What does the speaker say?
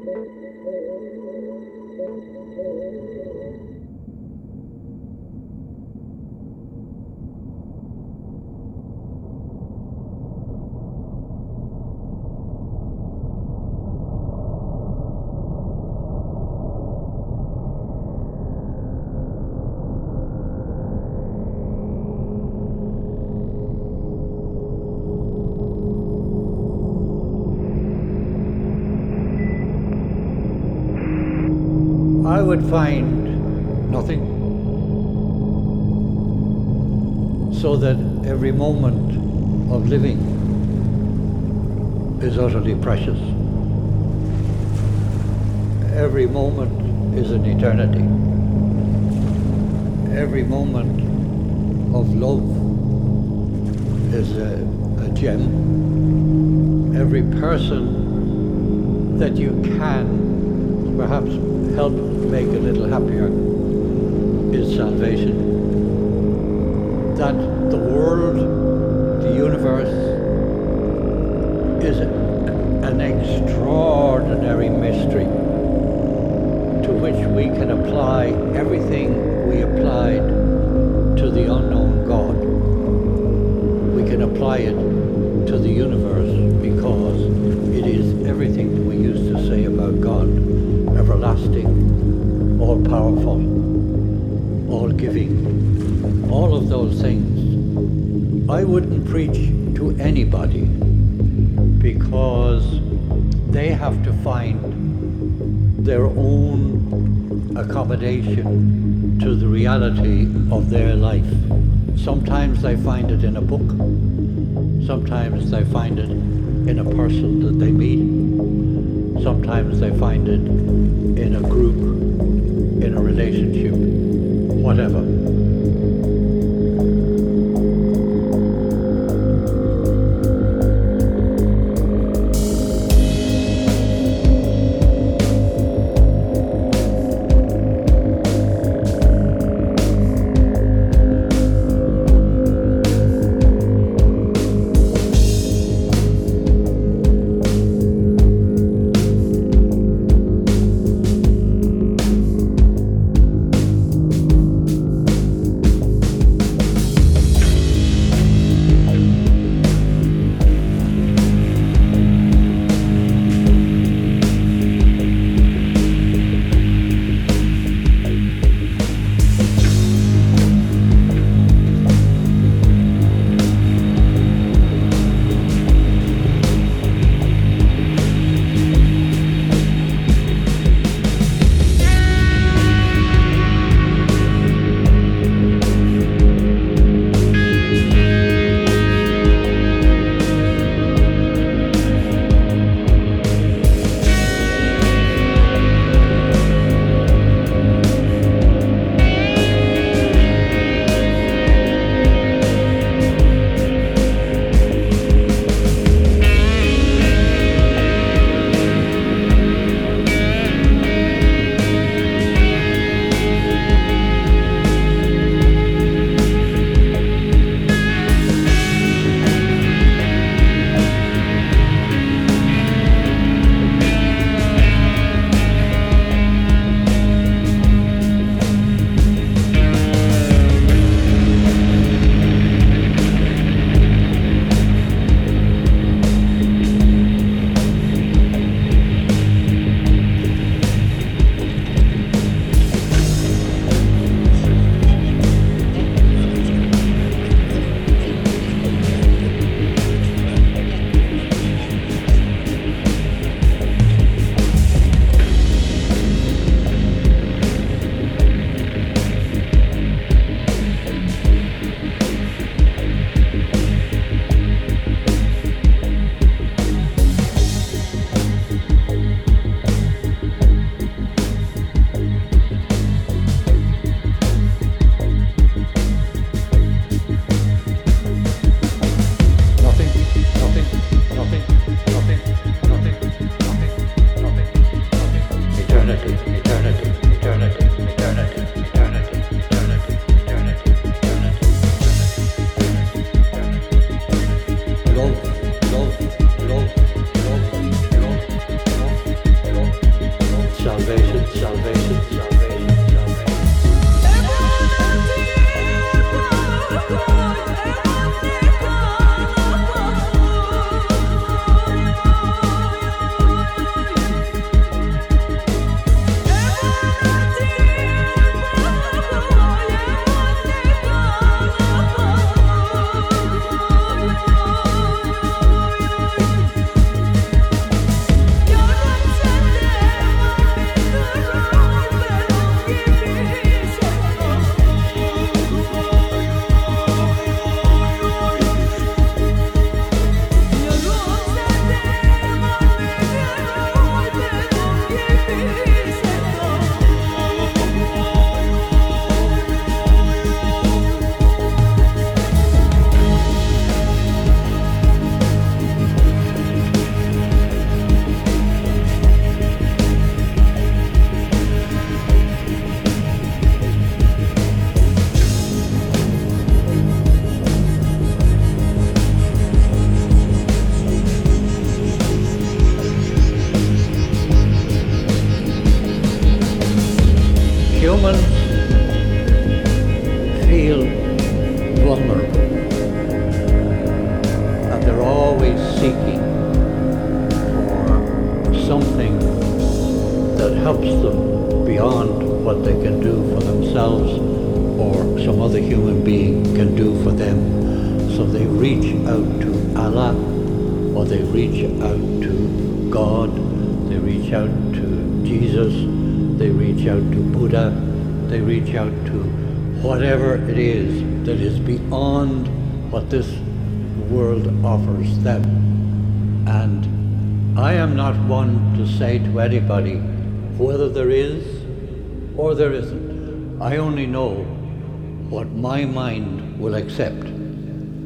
I would find nothing, so that every moment of living is utterly precious. Every moment is an eternity. Every moment of love is a gem. Every person that you can perhaps help make a little happier is salvation. That the world, the universe, is an extraordinary mystery to which we can apply everything we applied to the unknown God. We can apply it to the universe because it is everything that we used to say about God: everlasting, all-powerful, all-giving, all of those things. I wouldn't preach to anybody because they have to find their own accommodation to the reality of their life. Sometimes they find it in a book, sometimes they find it in a person that they meet, sometimes they find it in a group, in a relationship, whatever. salvation, salvation, salvation, salvation. Humans feel vulnerable, and they're always seeking for something that helps them beyond what they can do for themselves or some other human being can do for them. So they reach out to Allah, or they reach out to God, they reach out to Jesus, they reach out to Buddha, they reach out to whatever it is that is beyond what this world offers them. And I am not one to say to anybody whether there is or there isn't. I only know what my mind will accept.